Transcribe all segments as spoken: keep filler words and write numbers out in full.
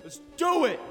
Let's do it!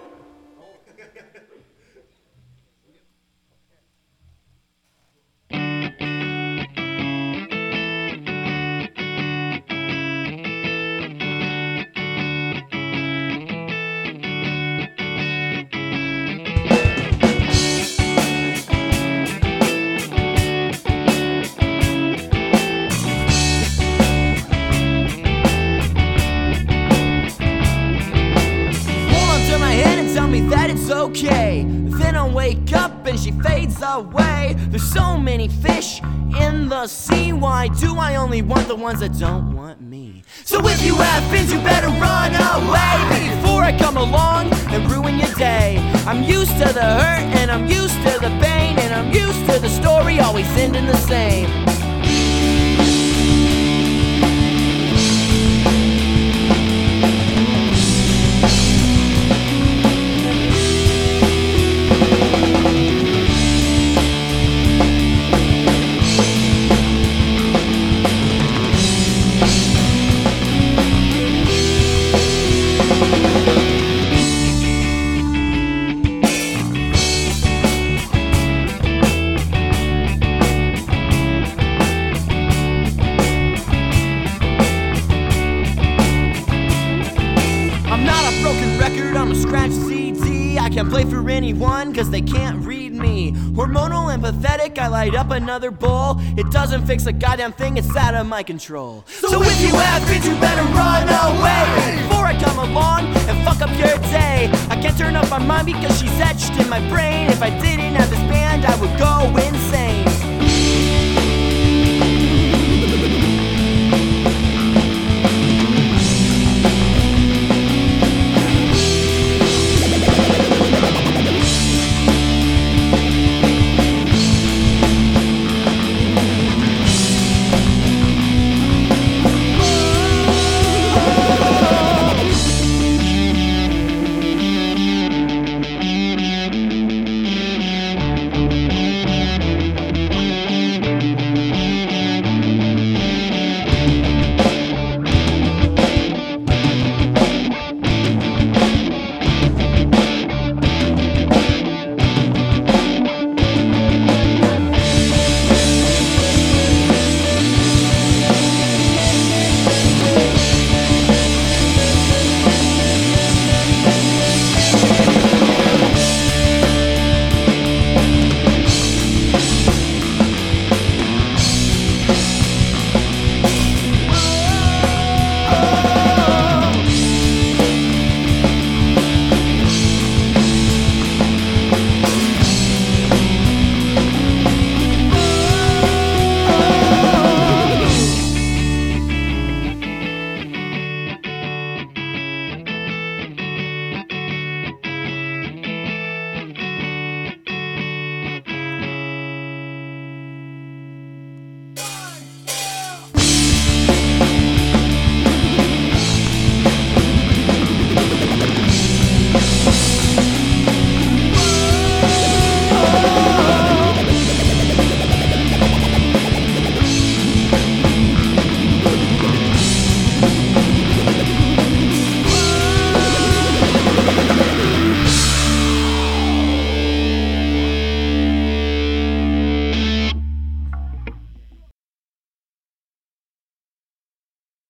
That it's okay. Then I wake up and she fades away. There's so many fish in the sea. Why do I only want the ones that don't want me? So if you have fins, you better run away before I come along and ruin your day. I'm used to the hurt and I'm used to the pain, and I'm used to the story always ending the same. I'm a scratch C D. I can't play for anyone cause they can't read me. Hormonal and pathetic, I light up another bowl. It doesn't fix a goddamn thing, it's out of my control. So, so if you have fins, you better run away before I come along and fuck up your day. I can't turn off my mind because she's etched in my brain. If I didn't have this band, I would go insane.